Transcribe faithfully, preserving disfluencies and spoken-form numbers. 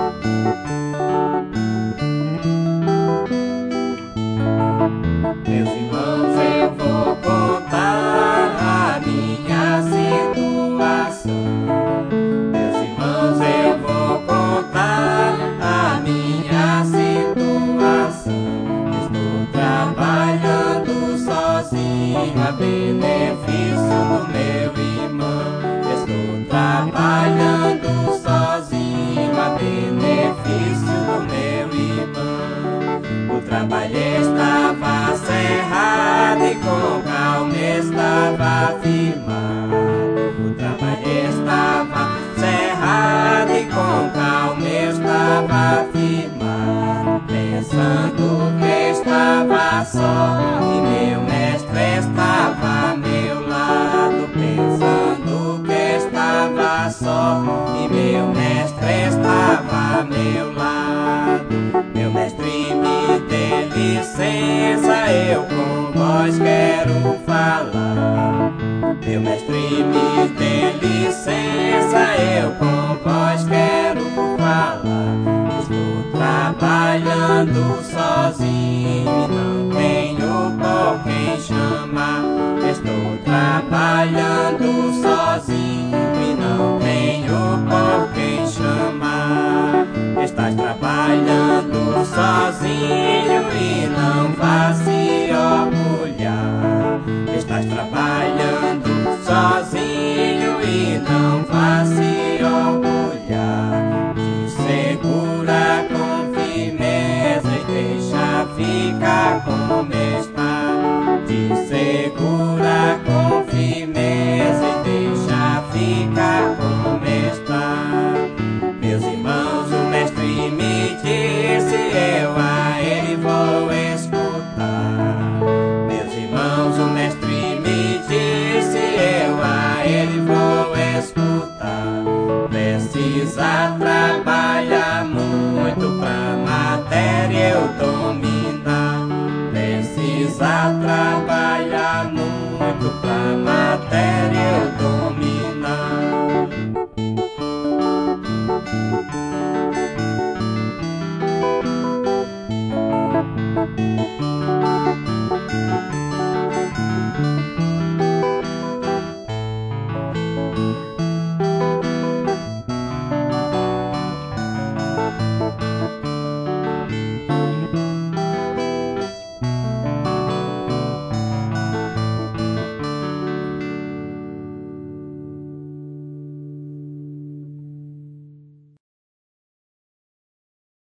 Meus irmãos, eu vou contar a minha situação. Meus irmãos, eu vou contar a minha situação. Estou trabalhando sozinho a benefício do meu irmão. Estou trabalhando sozinho a benefício do meu irmão. O trabalho estava cerrado e com calma estava firmado. O trabalho estava cerrado e com calma estava firmado. Pensando que estava só e meu mestre estava a meu lado. Pensando que estava só e meu mestre estava a meu lado. Meu mestre me dê licença, eu com vós quero falar. Meu mestre me dê licença, eu com vós quero falar. Estou trabalhando sozinho e não tenho por quem chamar. Estou trabalhando sozinho e não tenho por quem chamar. Estás trabalhando sozinho e não vá se orgulhar. Estás trabalhando sozinho e não vá se orgulhar. Te segura com firmeza e deixa ficar como está. Te segura com firmeza e deixa ficar como está. Meus irmãos, o mestre me disse, eu a ele vou escutar. Meus irmãos, o mestre me disse, eu a ele vou escutar. Precisa trabalhar muito pra matéria eu dominar. Precisa trabalhar